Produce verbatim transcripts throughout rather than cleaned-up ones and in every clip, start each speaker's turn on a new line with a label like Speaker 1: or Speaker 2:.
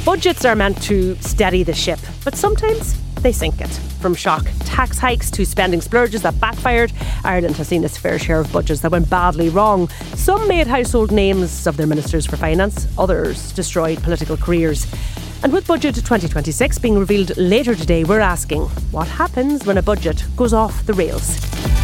Speaker 1: Budgets are meant to steady the ship, but sometimes they sink it. From shock tax hikes to spending splurges that backfired, Ireland has seen its fair share of budgets that went badly wrong. Some made household names of their ministers for finance, others destroyed political careers. And with Budget twenty twenty-six being revealed later today, we're asking, what happens when a budget goes off the rails?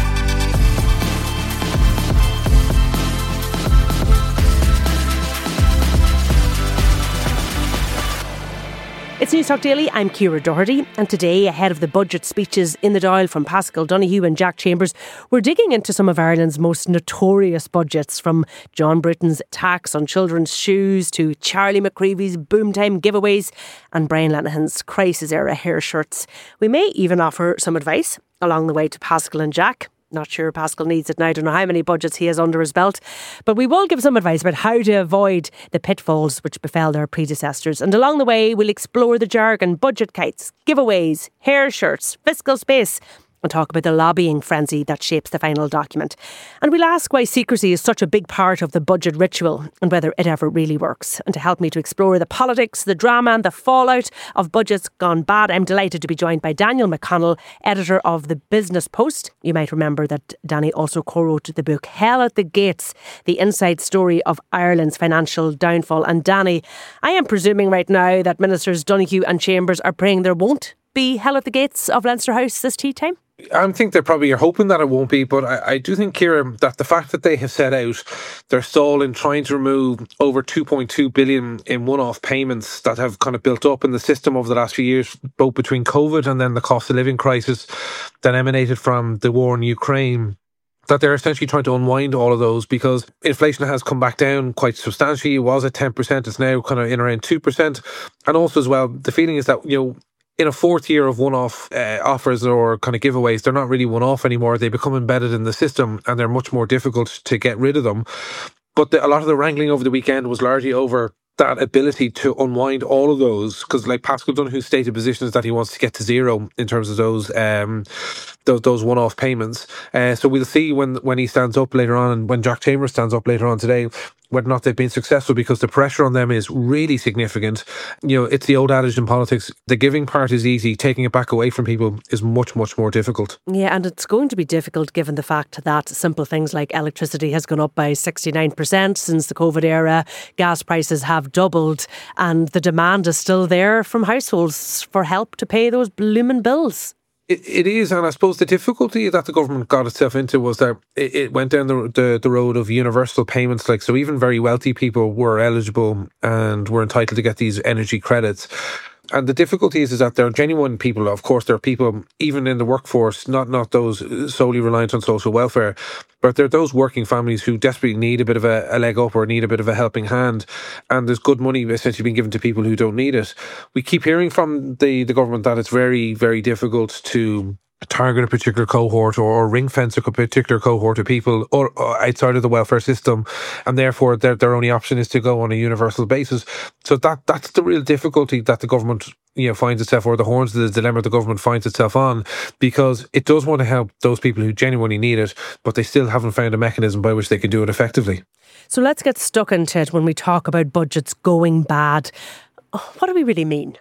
Speaker 1: It's Newstalk Daily, I'm Ciara Doherty, and today, ahead of the budget speeches in the Dáil from Paschal Donohoe and Jack Chambers, we're digging into some of Ireland's most notorious budgets, from John Bruton's tax on children's shoes to Charlie McCreevy's boomtime giveaways and Brian Lenihan's crisis-era hair shirts. We may even offer some advice along the way to Paschal and Jack. Not sure Paschal needs it now. I don't know how many budgets he has under his belt. But we will give some advice about how to avoid the pitfalls which befell their predecessors. And along the way, we'll explore the jargon, budget kites, giveaways, hair shirts, fiscal space, and talk about the lobbying frenzy that shapes the final document. And we'll ask why secrecy is such a big part of the budget ritual and whether it ever really works. And to help me to explore the politics, the drama and the fallout of budgets gone bad, I'm delighted to be joined by Daniel McConnell, editor of The Business Post. You might remember that Danny also co-wrote the book Hell at the Gates, the inside story of Ireland's financial downfall. And Danny, I am presuming right now that Ministers Donohoe and Chambers are praying there won't be hell at the gates of Leinster House this tea time?
Speaker 2: I think they probably are hoping that it won't be, but I, I do think, Ciara, that the fact that they have set out their stall in trying to remove over two point two billion in one-off payments that have kind of built up in the system over the last few years, both between COVID and then the cost of living crisis that emanated from the war in Ukraine, that they're essentially trying to unwind all of those, because inflation has come back down quite substantially. It was at ten percent, it's now kind of in around two percent. And also as well, the feeling is that, you know, in a fourth year of one-off uh, offers or kind of giveaways, they're not really one-off anymore. They become embedded in the system and they're much more difficult to get rid of them. But the, a lot of the wrangling over the weekend was largely over that ability to unwind all of those, because like Paschal Donohoe's stated position is that he wants to get to zero in terms of those um, those, those one-off payments. Uh, so we'll see when when he stands up later on, and when Jack Chambers stands up later on today, whether or not they've been successful, because the pressure on them is really significant. You know, it's the old adage in politics, the giving part is easy, taking it back away from people is much, much more difficult.
Speaker 1: Yeah, and it's going to be difficult given the fact that simple things like electricity has gone up by sixty-nine percent since the COVID era, gas prices have doubled, and the demand is still there from households for help to pay those blooming bills.
Speaker 2: It, it is, and I suppose the difficulty that the government got itself into was that it, it went down the, the the road of universal payments. Like, so even very wealthy people were eligible and were entitled to get these energy credits. And the difficulty is, is that there are genuine people. Of course, there are people even in the workforce, not not those solely reliant on social welfare, but there are those working families who desperately need a bit of a, a leg up or need a bit of a helping hand. And there's good money essentially being given to people who don't need it. We keep hearing from the, the government that it's very, very difficult to target a particular cohort or, or ring fence a particular cohort of people or, or outside of the welfare system, and therefore their their only option is to go on a universal basis. So that that's the real difficulty that the government, you know, finds itself, or the horns of the dilemma the government finds itself on, because it does want to help those people who genuinely need it, but they still haven't found a mechanism by which they can do it effectively.
Speaker 1: So let's get stuck into it when we talk about budgets going bad. What do we really mean?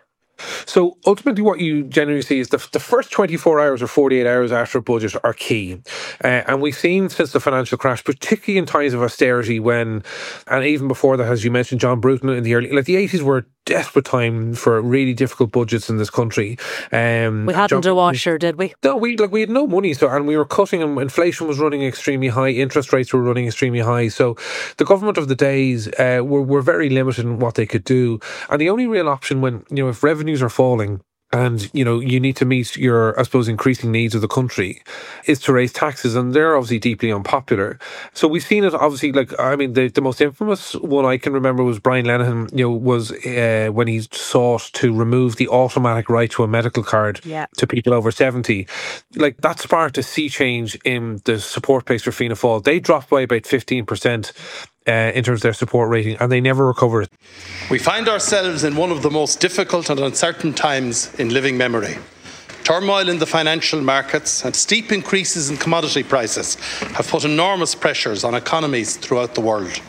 Speaker 2: So ultimately what you generally see is the, the first twenty-four hours or forty-eight hours after a budget are key. Uh, and we've seen since the financial crash, particularly in times of austerity, when, and even before that, as you mentioned, John Bruton in the early, like the eighties were a desperate time for really difficult budgets in this country. Um,
Speaker 1: we hadn't
Speaker 2: John,
Speaker 1: a washer, did we?
Speaker 2: No, we like we had no money, so and we were cutting, and inflation was running extremely high, interest rates were running extremely high. So the government of the days uh, were, were very limited in what they could do. And the only real option when, you know, if revenues are falling, and, you know, you need to meet your, I suppose, increasing needs of the country, is to raise taxes. And they're obviously deeply unpopular. So we've seen it, obviously, like, I mean, the, the most infamous one I can remember was Brian Lenihan, you know, was uh, when he sought to remove the automatic right to a medical card
Speaker 1: yeah.
Speaker 2: to people over seventy. Like, that sparked a sea change in the support base for Fianna Fáil. They dropped by about fifteen percent. Uh, in terms of their support rating, and they never recovered.
Speaker 3: We find ourselves in one of the most difficult and uncertain times in living memory. Turmoil in the financial markets and steep increases in commodity prices have put enormous pressures on economies throughout the world.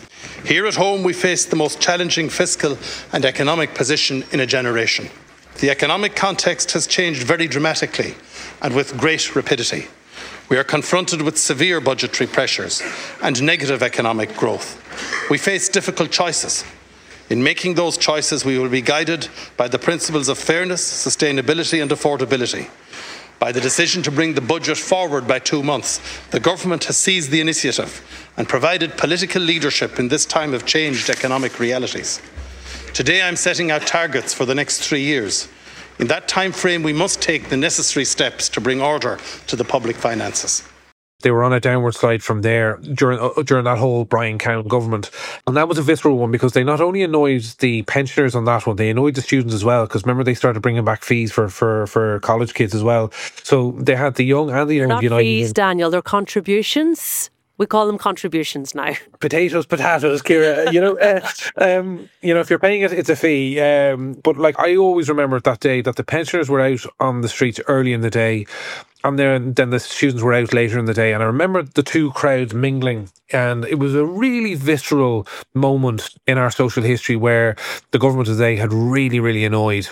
Speaker 3: Here at home, we face the most challenging fiscal and economic position in a generation. The economic context has changed very dramatically and with great rapidity. We are confronted with severe budgetary pressures and negative economic growth. We face difficult choices. In making those choices, we will be guided by the principles of fairness, sustainability and affordability. By the decision to bring the budget forward by two months, the government has seized the initiative and provided political leadership in this time of changed economic realities. Today I'm setting out targets for the next three years. In that time frame, we must take the necessary steps to bring order to the public finances.
Speaker 2: They were on a downward slide from there during uh, during that whole Brian Cowan government. And that was a visceral one because they not only annoyed the pensioners on that one, they annoyed the students as well. Because remember, they started bringing back fees for, for, for college kids as well. So they had the young and the young.
Speaker 1: They're not
Speaker 2: United.
Speaker 1: fees, Daniel, they're contributions. We call them contributions now.
Speaker 2: Potatoes, potatoes, Ciara. You know, uh, um, you know, if you're paying it, it's a fee. Um, but like, I always remember that day that the pensioners were out on the streets early in the day, and then then the students were out later in the day. And I remember the two crowds mingling, and it was a really visceral moment in our social history where the government of the day had really, really annoyed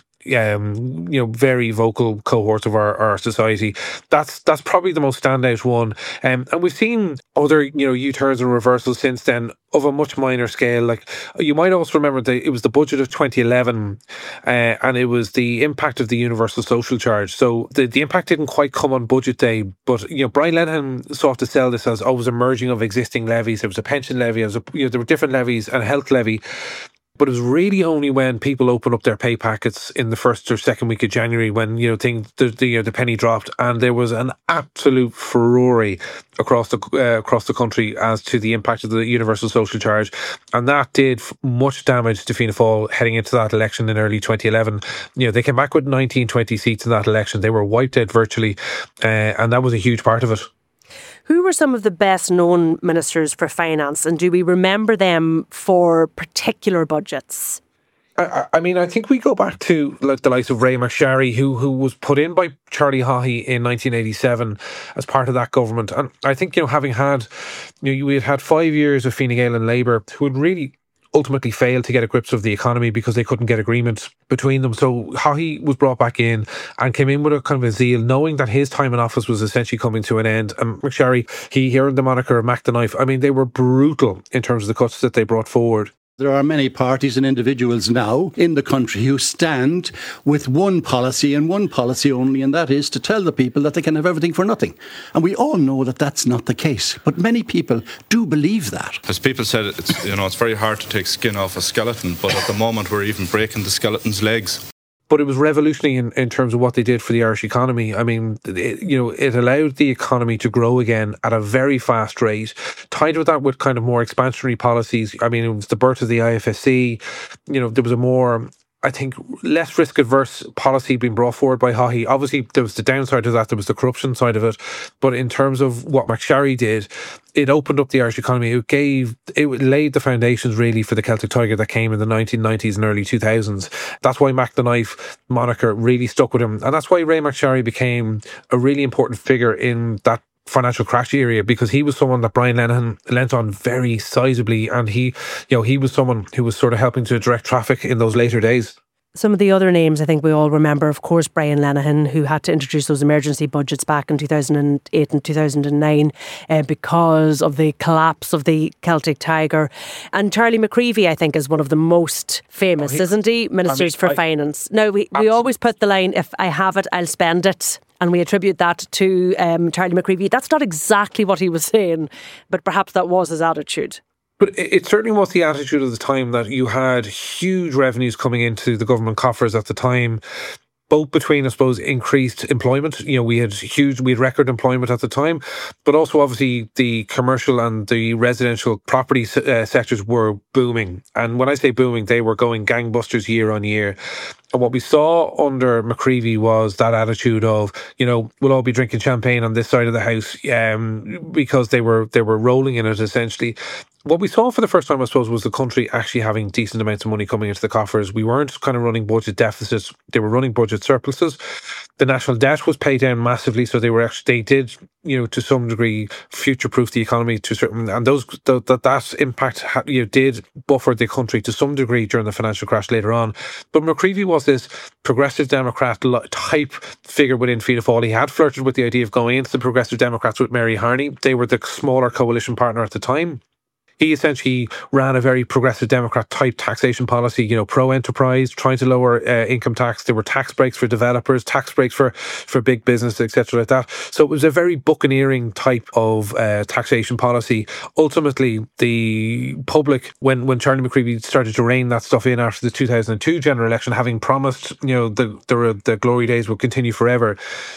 Speaker 2: Um, you know, very vocal cohorts of our, our society. That's that's probably the most standout one. Um, and we've seen other, you know, U-turns and reversals since then of a much minor scale. Like, you might also remember that it was the budget of twenty eleven, uh, and it was the impact of the universal social charge. So the, the impact didn't quite come on budget day, but, you know, Brian Lenihan sought to sell this as, oh, it was a merging of existing levies. There was a pension levy, there was a, you know, there were different levies and a health levy. But it was really only when people opened up their pay packets in the first or second week of January when, you know, things, the, the, you know, the penny dropped, and there was an absolute furore across the uh, across the country as to the impact of the universal social charge, and that did much damage to Fianna Fáil heading into that election in early twenty eleven. You know, they came back with nineteen, twenty seats in that election. They were wiped out virtually, uh, and that was a huge part of it.
Speaker 1: Who were some of the best known ministers for finance, and do we remember them for particular budgets?
Speaker 2: I, I mean, I think we go back to like the likes of Ray McSharry, who who was put in by Charlie Haughey in nineteen eighty-seven as part of that government. And I think, you know, having had, you know, we had had five years of Fine Gael and Labour, who had really ultimately failed to get a grips of the economy because they couldn't get agreement between them. So Haughey was brought back in and came in with a kind of a zeal, knowing that his time in office was essentially coming to an end. And McSharry, he earned the moniker of Mac the Knife. I mean, they were brutal in terms of the cuts that they brought forward.
Speaker 4: There are many parties and individuals now in the country who stand with one policy and one policy only, and that is to tell the people that they can have everything for nothing. And we all know that that's not the case. But many people do believe that.
Speaker 5: As people said, it's, you know, it's very hard to take skin off a skeleton, but at the moment we're even breaking the skeleton's legs.
Speaker 2: But it was revolutionary in, in terms of what they did for the Irish economy. I mean, it, you know, it allowed the economy to grow again at a very fast rate. Tied with that with kind of more expansionary policies. I mean, it was the birth of the I F S C. You know, there was a more, I think, less risk-adverse policy being brought forward by Haughey. Obviously, there was the downside of that. There was the corruption side of it. But in terms of what McSharry did, it opened up the Irish economy. It gave, it laid the foundations really for the Celtic Tiger that came in the nineteen nineties and early two thousands. That's why Mac the Knife moniker really stuck with him. And that's why Ray McSharry became a really important figure in that financial crash area, because he was someone that Brian Lenihan lent on very sizably, and he, you know, he was someone who was sort of helping to direct traffic in those later days.
Speaker 1: Some of the other names I think we all remember, of course, Brian Lenihan, who had to introduce those emergency budgets back in two thousand eight and two thousand nine uh, because of the collapse of the Celtic Tiger. And Charlie McCreevy, I think, is one of the most famous, oh, he, isn't he? Ministers I mean, for I, Finance. Now, we, we always put the line, if I have it, I'll spend it. And we attribute that to um, Charlie McCreevy. That's not exactly what he was saying, but perhaps that was his attitude.
Speaker 2: But it certainly was the attitude of the time, that you had huge revenues coming into the government coffers at the time, both between, I suppose, increased employment. You know, we had huge, we had record employment at the time, but also obviously the commercial and the residential property uh, sectors were booming. And when I say booming, they were going gangbusters year on year. And what we saw under McCreevy was that attitude of, you know, we'll all be drinking champagne on this side of the house, um, because they were they were rolling in it essentially. What we saw for the first time, I suppose, was the country actually having decent amounts of money coming into the coffers. We weren't kind of running budget deficits; they were running budget surpluses. The national debt was paid down massively, so they were actually they did you know, to some degree, future-proof the economy to certain, and those that that, that impact you know, did buffer the country to some degree during the financial crash later on. But McCreevy was this progressive Democrat type figure within Fianna Fáil. He had flirted with the idea of going into the Progressive Democrats with Mary Harney. They were the smaller coalition partner at the time. He essentially ran a very progressive Democrat type taxation policy, you know, pro-enterprise, trying to lower uh, income tax. There were tax breaks for developers, tax breaks for, for big business, et cetera like that. So it was a very buccaneering type of uh, taxation policy. Ultimately, the public, when, when Charlie McCreevy started to rein that stuff in after the two thousand two general election, having promised, you know, the, the, the glory days will continue forever,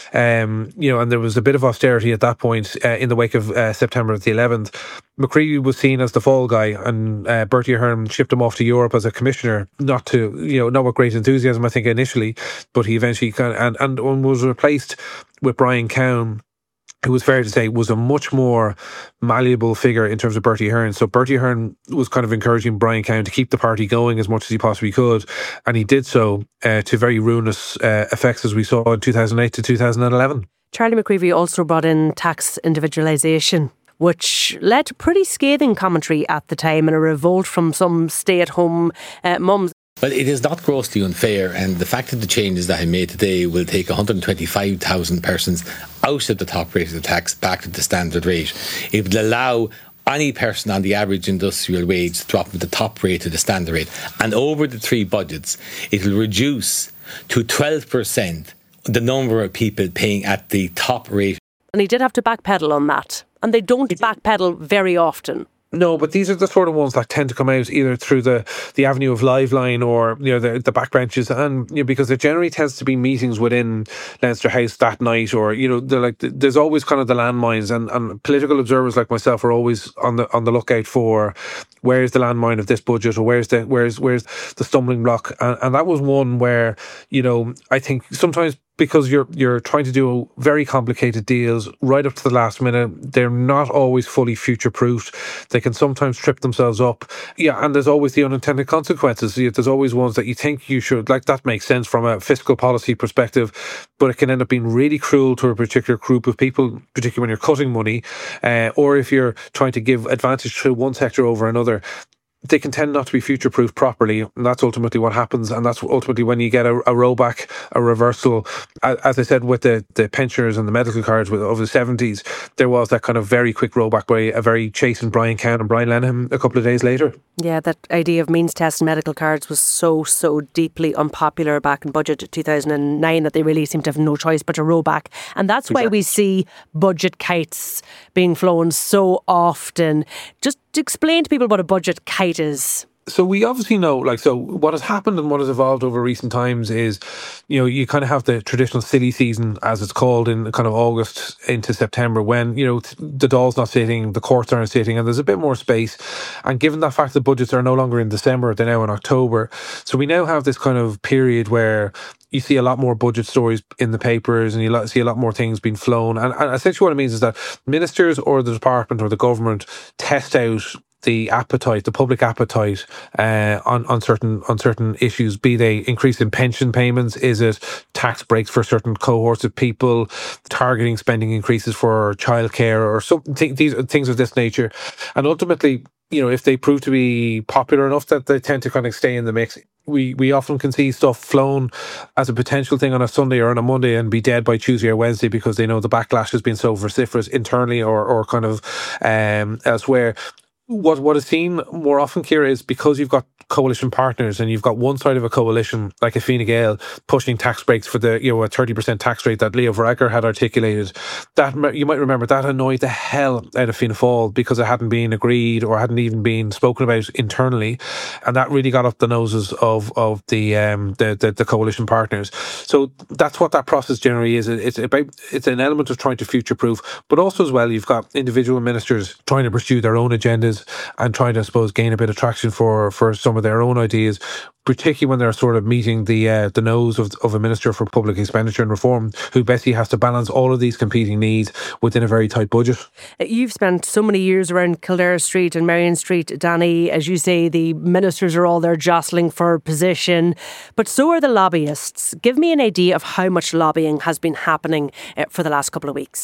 Speaker 2: um, you know, and there was a bit of austerity at that point uh, in the wake of uh, September the eleventh. McCreevy was seen as the fall guy, and uh, Bertie Ahern shipped him off to Europe as a commissioner, not to, you know, not with great enthusiasm, I think, initially, but he eventually kind of, and, and, and was replaced with Brian Cowan, who was fair to say was a much more malleable figure in terms of Bertie Ahern. So Bertie Ahern was kind of encouraging Brian Cowan to keep the party going as much as he possibly could, and he did so uh, to very ruinous uh, effects, as we saw in two thousand eight to two thousand eleven.
Speaker 1: Charlie McCreevy also brought in tax individualisation, which led to pretty scathing commentary at the time and a revolt from some stay-at-home uh, mums.
Speaker 6: Well, it is not grossly unfair, and the fact that the changes that I made today will take one hundred twenty-five thousand persons out of the top rate of the tax back to the standard rate. It will allow any person on the average industrial wage to drop from the top rate to the standard rate. And over the three budgets, it will reduce to twelve percent the number of people paying at the top rate.
Speaker 1: And he did have to backpedal on that. And they don't backpedal very often.
Speaker 2: No, but these are the sort of ones that tend to come out either through the, the avenue of Liveline or, you know, the the backbenches, and you know, because there generally tends to be meetings within Leinster House that night, or you know, they're like there's always kind of the landmines, and, and political observers like myself are always on the on the lookout for where's the landmine of this budget, or where's the where's where's the stumbling block, and, and that was one where, you know, I think sometimes, because you're you're trying to do very complicated deals right up to the last minute, they're not always fully future-proofed. They can sometimes trip themselves up. Yeah, and there's always the unintended consequences. There's always ones that you think you should, like, that makes sense from a fiscal policy perspective, but it can end up being really cruel to a particular group of people, particularly when you're cutting money, uh, or if you're trying to give advantage to one sector over another. They can tend not to be future-proof properly, and that's ultimately what happens, and that's ultimately when you get a, a rollback, a reversal. As I said, with the, the pensioners and the medical cards of the seventies, there was that kind of very quick rollback by a very chastened Brian Cowan and Brian Lenihan a couple of days later.
Speaker 1: Yeah, that idea of means test and medical cards was so, so deeply unpopular back in budget two thousand nine that they really seemed to have no choice but to roll back. And that's exactly why we see budget kites being flown so often. Just to explain to people what a budget kite is.
Speaker 2: So we obviously know, like, so what has happened and what has evolved over recent times is, you know, you kind of have the traditional silly season, as it's called, in kind of August into September, when, you know, the Dáil's not sitting, the courts aren't sitting, and there's a bit more space. And given that fact that budgets are no longer in December, they're now in October. So we now have this kind of period where you see a lot more budget stories in the papers, and you see a lot more things being flown. And, and essentially what it means is that ministers or the department or the government test out the appetite, the public appetite uh, on, on certain on certain issues, be they increase in pension payments, is it tax breaks for certain cohorts of people, targeting spending increases for childcare, or something, these things of this nature. And ultimately, you know, if they prove to be popular enough, that they tend to kind of stay in the mix. We we often can see stuff flown as a potential thing on a Sunday or on a Monday and be dead by Tuesday or Wednesday, because they know the backlash has been so vociferous internally or or kind of um, elsewhere. What what is seen more often, Ciara, is because you've got coalition partners and you've got one side of a coalition like a Fine Gael pushing tax breaks for the, you know, a thirty percent tax rate that Leo Varadkar had articulated. That, you might remember, that annoyed the hell out of Fianna Fáil because it hadn't been agreed or hadn't even been spoken about internally, and that really got up the noses of of the um the the, the coalition partners. So that's what that process generally is. It's about it's an element of trying to future proof, but also as well you've got individual ministers trying to pursue their own agendas and trying to, I suppose, gain a bit of traction for, for some of their own ideas, particularly when they're sort of meeting the uh, the nose of, of a Minister for Public Expenditure and Reform, who basically has to balance all of these competing needs within a very tight budget.
Speaker 1: You've spent so many years around Kildare Street and Marion Street, Danny. As you say, the ministers are all there jostling for position, but so are the lobbyists. Give me an idea of how much lobbying has been happening uh, for the last couple of weeks.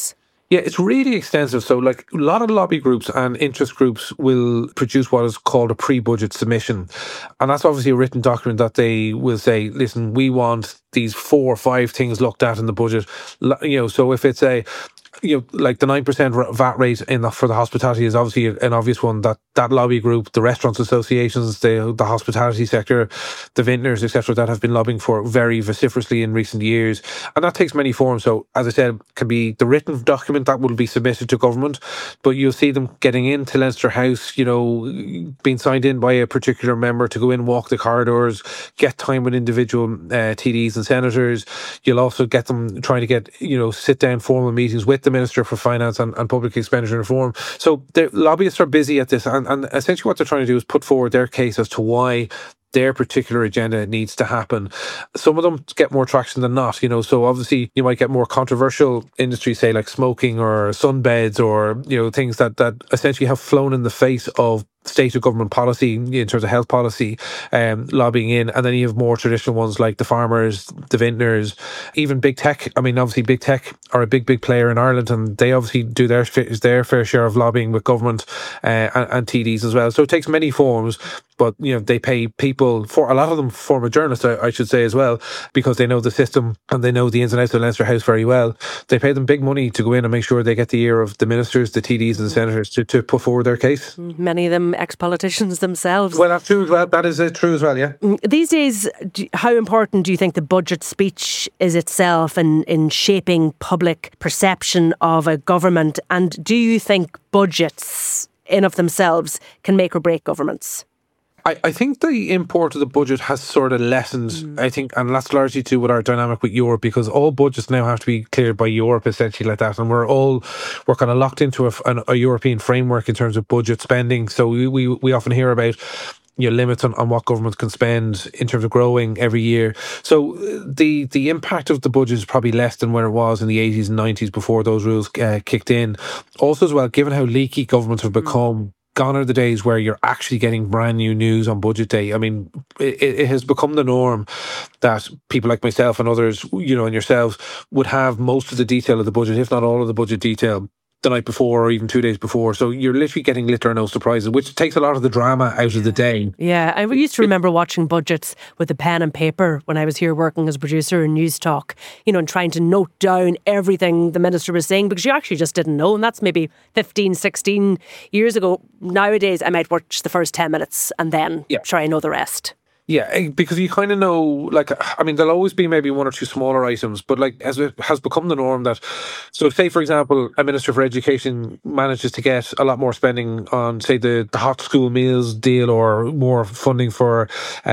Speaker 2: Yeah, it's really extensive. So, like, a lot of lobby groups and interest groups will produce what is called a pre-budget submission. And that's obviously a written document that they will say, listen, we want these four or five things looked at in the budget. You know, so if it's a, you know, like the nine percent V A T rate in the, for the hospitality is obviously an obvious one that that lobby group, the restaurants associations, the the hospitality sector, the vintners, et cetera, that have been lobbying for very vociferously in recent years. And that takes many forms. So, as I said, can be the written document that will be submitted to government, but you'll see them getting into Leinster House, you know, being signed in by a particular member to go in, walk the corridors, get time with individual uh, T Ds and senators. You'll also get them trying to get, you know, sit down formal meetings with the Minister for Finance and, and Public Expenditure Reform. So the lobbyists are busy at this, and, and essentially what they're trying to do is put forward their case as to why their particular agenda needs to happen. Some of them get more traction than not, you know, so obviously you might get more controversial industries, say like smoking or sunbeds or, you know, things that, that essentially have flown in the face of state of government policy in terms of health policy, um, lobbying in. And then you have more traditional ones like the farmers, the vintners, even big tech. I mean, obviously big tech are a big, big player in Ireland, and they obviously do their their fair share of lobbying with government uh, and, and T Ds as well. So it takes many forms, but, you know, they pay people, for a lot of them former journalists, I, I should say as well, because they know the system and they know the ins and outs of Leinster House very well. They pay them big money to go in and make sure they get the ear of the ministers, the T Ds and the senators to, to put forward their case.
Speaker 1: Many of them ex-politicians themselves.
Speaker 2: Well, that's true as well. That is uh, true as well, yeah.
Speaker 1: These days, do, how important do you think the budget speech is itself in, in shaping public perception of a government? And do you think budgets in of themselves can make or break governments?
Speaker 2: I, I think the import of the budget has sort of lessened, mm. I think, and that's largely to do with our dynamic with Europe, because all budgets now have to be cleared by Europe, essentially, like that. And we're all, we're kind of locked into a, an, a European framework in terms of budget spending. So we, we, we often hear about, you know, limits on, on what governments can spend in terms of growing every year. So the the impact of the budget is probably less than where it was in the eighties and nineties before those rules uh, kicked in. Also as well, given how leaky governments have become, mm. gone are the days where you're actually getting brand new news on budget day. I mean, it, it has become the norm that people like myself and others, you know, and yourselves would have most of the detail of the budget, if not all of the budget detail, the night before or even two days before. So you're literally getting little or no surprises, which takes a lot of the drama out of the day.
Speaker 1: Yeah, I used to remember watching budgets with a pen and paper when I was here working as a producer in News Talk, you know, and trying to note down everything the minister was saying, because you actually just didn't know. And that's maybe fifteen, sixteen years ago. Nowadays, I might watch the first ten minutes and then yeah. try and know the rest.
Speaker 2: Yeah, because you kind of know, like, I mean, there'll always be maybe one or two smaller items, but like, as it has become the norm that, so say, for example, a Minister for Education manages to get a lot more spending on, say, the, the hot school meals deal or more funding for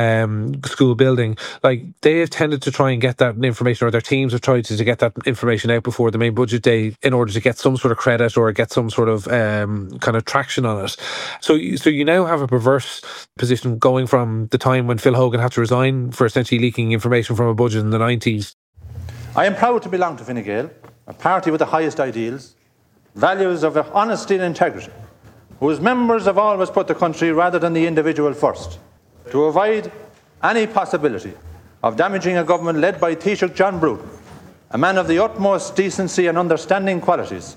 Speaker 2: um, school building, like, they have tended to try and get that information, or their teams have tried to, to get that information out before the main budget day in order to get some sort of credit or get some sort of um, kind of traction on it. So, so you now have a perverse position going from the time when Phil Hogan had to resign for essentially leaking information from a budget in the nineties.
Speaker 7: I am proud to belong to Fine Gael, a party with the highest ideals, values of honesty and integrity, whose members have always put the country rather than the individual first, to avoid any possibility of damaging a government led by Taoiseach John Bruton, a man of the utmost decency and understanding qualities.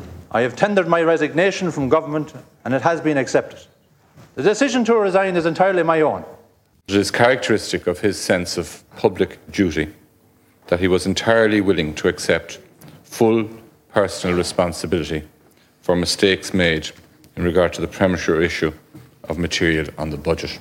Speaker 7: I have tendered my resignation from government, and it has been accepted. The decision to resign is entirely my own.
Speaker 8: It is characteristic of his sense of public duty that he was entirely willing to accept full personal responsibility for mistakes made in regard to the premature issue of material on the budget.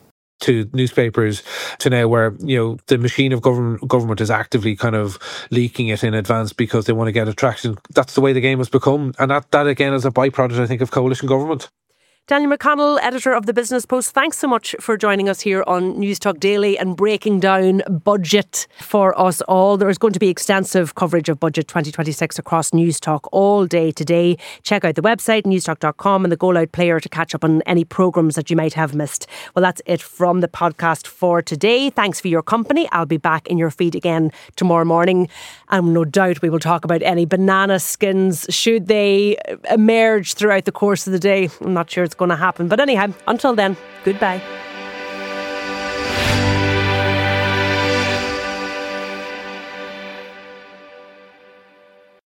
Speaker 2: To newspapers to now where, you know, the machine of government government is actively kind of leaking it in advance because they want to get attraction. That's the way the game has become. And that, that again is a byproduct, I think, of coalition government.
Speaker 1: Daniel McConnell, editor of the Business Post, thanks so much for joining us here on News Talk Daily and breaking down budget for us all. There is going to be extensive coverage of Budget twenty twenty-six across News Talk all day today. Check out the website, newstalk dot com, and the Go Loud player to catch up on any programmes that you might have missed. Well, that's it from the podcast for today. Thanks for your company. I'll be back in your feed again tomorrow morning. And no doubt we will talk about any banana skins, should they emerge throughout the course of the day. I'm not sure it's going to happen. But anyhow, until then, goodbye.